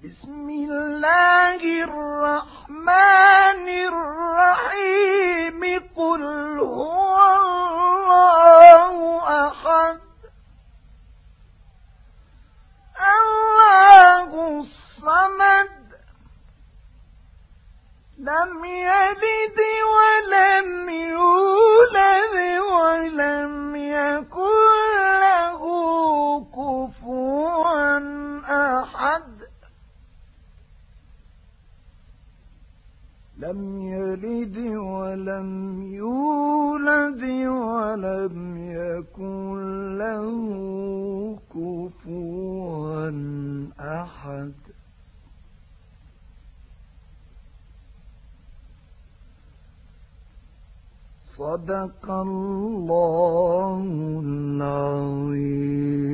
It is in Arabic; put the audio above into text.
بسم الله الرحمن الرحيم قل هو الله أحد الله الصمد لم يلد ولم يولد ولم يكن له كفوا أحد لم يلد ولم يولد ولم يكن له كفوا أحد صدق الله العظيم.